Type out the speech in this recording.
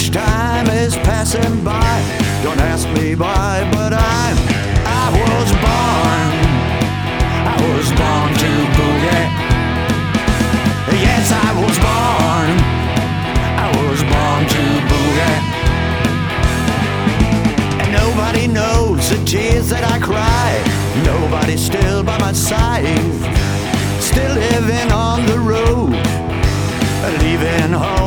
much time is passing by. Don't ask me why, but I was born. I was born to boogie. Yes, I was born. I was born to boogie. And nobody knows the tears that I cry. Nobody's still by my side. Still living on the road, leaving home.